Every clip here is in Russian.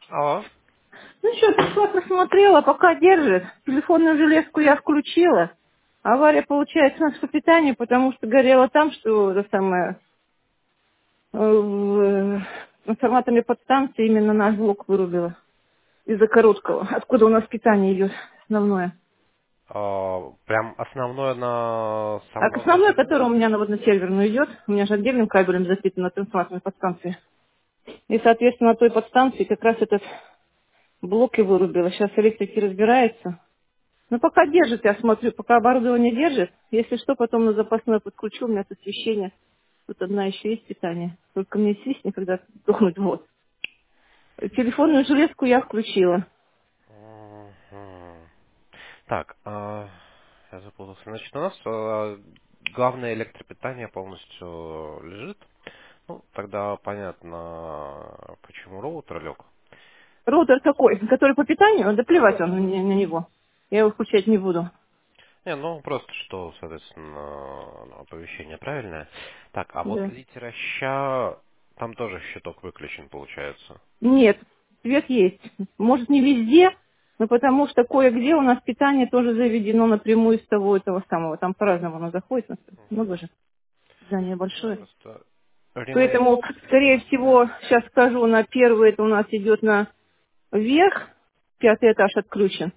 Алло. Ну что, пришла, посмотрела, пока держит. Телефонную железку я включила. Авария получается у нас по питанию, потому что горело там, что это самое, в трансформаторной подстанции именно наш блок вырубило. Из-за короткого. Откуда у нас питание идет основное. Прям основное на А самом на основное, сервере? которое у меня на водно-серверную идет, у меня же отдельным кабелем запитано на трансформаторной подстанции. И, соответственно, на той подстанции как раз этот блок и вырубило. Сейчас электрики разбираются. Ну, пока держит, я смотрю, пока оборудование держит. Если что, потом на запасное подключу, у меня тут освещение. Тут одна еще есть питание. Только мне свистнет, когда тухнуть вот. Телефонную железку я включила. Мгм. Так, я запутался. Значит, у нас главное электропитание полностью лежит. Ну, тогда понятно, почему роутер лег. Роутер какой? Который по питанию? Да плевать он на него. Я его включать не буду. Не, ну просто что, соответственно, оповещение правильное. Так, а вот Да. литера ща, там тоже щиток выключен, получается. Нет, свет есть. Может, не везде, но потому что кое-где у нас питание тоже заведено напрямую из того этого самого. Там по-разному оно заходит. Много же. Здание Ну, большое. просто релей. Поэтому, скорее всего, сейчас скажу, на первый это у нас идет на верх, пятый этаж отключен.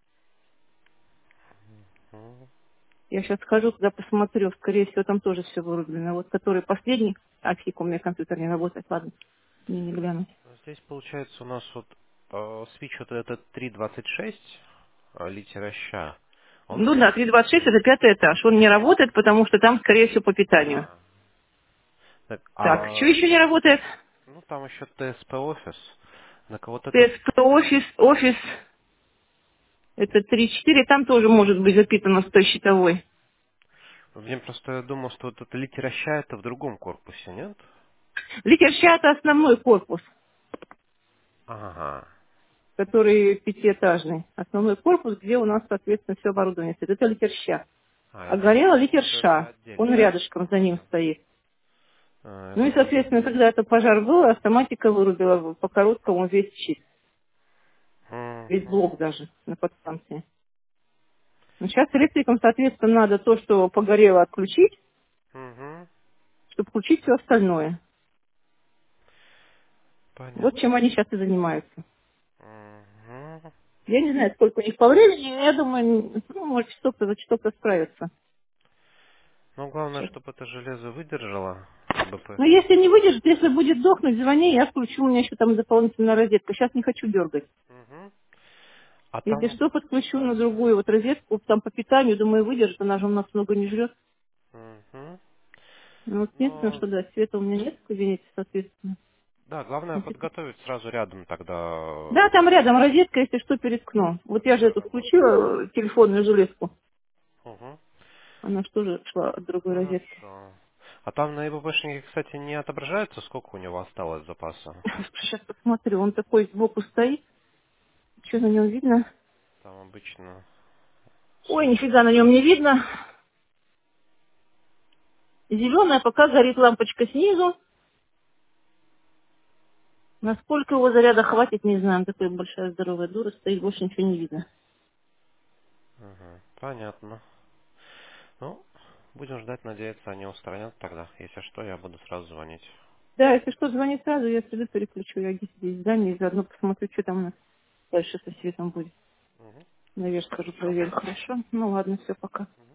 Я сейчас схожу, туда посмотрю, скорее всего, там тоже все вырублено. Вот который последний, фиг, у меня компьютер не работает, ладно, мне не глянуть. Здесь получается у нас вот свич вот этот 3.26 литера ща. Он Ну да, 326 это пятый этаж. Он не работает, потому что там, скорее всего, по питанию. а, так, Так, что еще не работает? ну там еще ТСП офис. Так вот этот ТСП офис, это 3-4, там тоже может быть запитано 100 щитовой. мне просто я думал, что вот эта литера ща это в другом корпусе, нет? Литер ща это основной корпус. Ага. Который пятиэтажный. Основной корпус, где у нас, соответственно, все оборудование стоит. Это литерща. А, А я горела думал, что это литерша. Он отдельно. рядышком за ним стоит. Я Ну и, думал, что... соответственно, когда этот пожар был, автоматика вырубила по короткому весь щит. Весь блок Мгм. даже на подстанции. Но сейчас электрикам, соответственно, надо то, что погорело, отключить, Мгм. чтобы включить все остальное. Вот Понятно. чем они сейчас и занимаются. Мгм. Я не знаю, сколько у них по времени, но я думаю, ну, может, часов-то за часов-то справятся. Ну, главное, чтобы это железо выдержало БП. Но если не выдержит, если будет дохнуть, звони, я включу, у меня еще там дополнительная розетка. Сейчас не хочу дергать. Мгм. А Если там... что, подключу на другую вот розетку, там по питанию, думаю, выдержит, она же у нас много не жрет. Мгм. Ну, вот единственное, Ну, что да, света у меня нет в кабинете, соответственно. да, главное Если- подготовить сразу рядом тогда Да, там рядом розетка, если что, переткну. Вот я же для эту работы. включила, телефонную железку. Угу. Она же тоже шла от другой розетки. Хорошо. А там на ИББшнике, кстати, не отображается, сколько у него осталось запаса? Сейчас посмотрю, он такой сбоку стоит. Что на нем видно? Там обычно Ой, сумма. нифига на нем не видно. Зеленая, пока горит лампочка снизу. Насколько его заряда хватит, не знаю. Он такая большая здоровая дура, стоит, больше ничего не видно. Угу. Понятно. Ну, будем ждать, надеяться, они устранят тогда. Если что, я буду сразу звонить. Да, если что, звони сразу, я сюда переключу. Я здесь здание и заодно посмотрю, что там у нас дальше со светом будет. Угу. Наверх скажу, Хорошо. проверю. Хорошо? Ну ладно, все, пока.